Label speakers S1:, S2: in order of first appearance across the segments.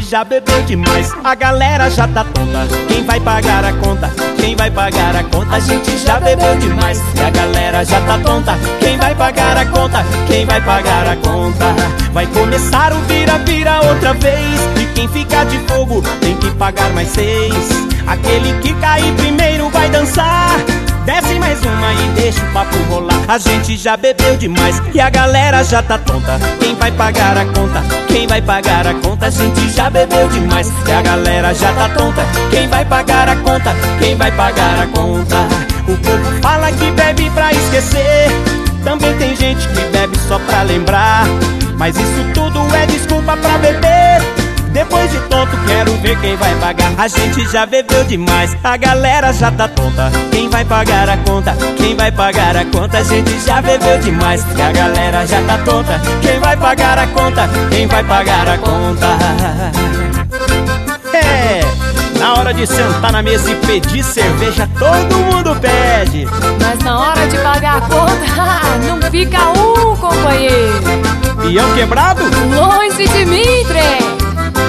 S1: já bebeu demais, a galera já tá tonta. Quem vai pagar a conta? Quem vai pagar a conta? A gente já bebeu demais e a galera já tá tonta. Quem vai pagar a conta? Quem vai pagar a conta? Vai começar o vira-vira outra vez, e quem ficar de fogo tem que pagar mais 6. Aquele que cair primeiro vai dançar. Desce mais uma e deixa o papo rolar. A gente já bebeu demais e a galera já tá tonta. Quem vai pagar a conta? Quem vai pagar a conta? A gente já bebeu demais e a galera já tá tonta. Quem vai pagar a conta? Quem vai pagar a conta? O povo fala que bebe pra esquecer, também tem gente que bebe só pra lembrar. Mas isso tudo é desculpa pra beber. Depois de tonto, quero ver quem vai pagar. A gente já bebeu demais, a galera já tá tonta. Quem vai pagar a conta? Quem vai pagar a conta? A gente já bebeu demais e a galera já tá tonta. Quem vai pagar a conta? Quem vai pagar a conta? É, na hora de sentar na mesa e pedir cerveja, todo mundo pede.
S2: Mas na hora de pagar a conta, não fica um, companheiro.
S1: Peão quebrado?
S2: Longe de mim, trem.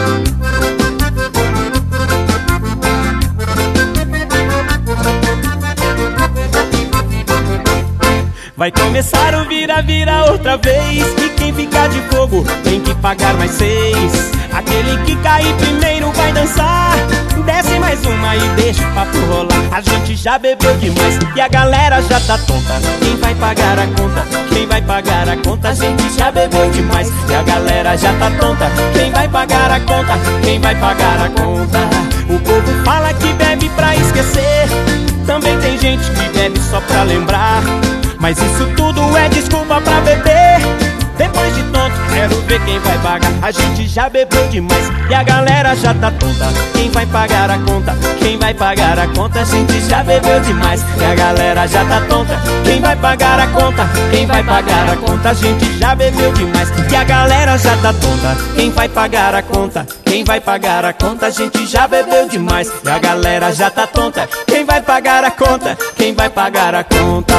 S1: Vai começar o vira-vira outra vez, e quem ficar de fogo tem que pagar mais 6. Aquele que cair primeiro vai dançar. Desce mais uma e deixa o papo rolar. A gente já bebeu demais e a galera já tá tonta. Quem vai pagar a conta? Quem vai pagar a conta? A gente já bebeu demais e a galera já tá tonta. Quem vai pagar a conta? Quem vai pagar a conta? O povo fala que bebe pra esquecer, também tem gente que bebe só pra lembrar. Mas isso tudo é desculpa pra beber. Depois de tonto, quero ver quem vai pagar. A gente já bebeu demais e a galera já tá tonta. Quem vai pagar a conta? Quem vai pagar a conta? A gente já bebeu demais e a galera já tá tonta. Quem vai pagar a conta? Quem vai pagar a conta? A gente já bebeu demais e a galera já tá tonta. Quem vai pagar a conta? Quem vai pagar a conta? A gente já bebeu demais e a galera já tá tonta. Quem vai pagar a conta? Quem vai pagar a conta?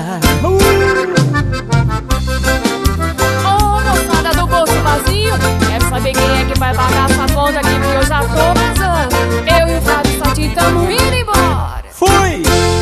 S2: Moçada do bolso vazio, quero saber quem é que vai pagar essa conta aqui, que eu já tô vazando. Eu e o Fábio Satinho tamo indo embora.
S1: Fui!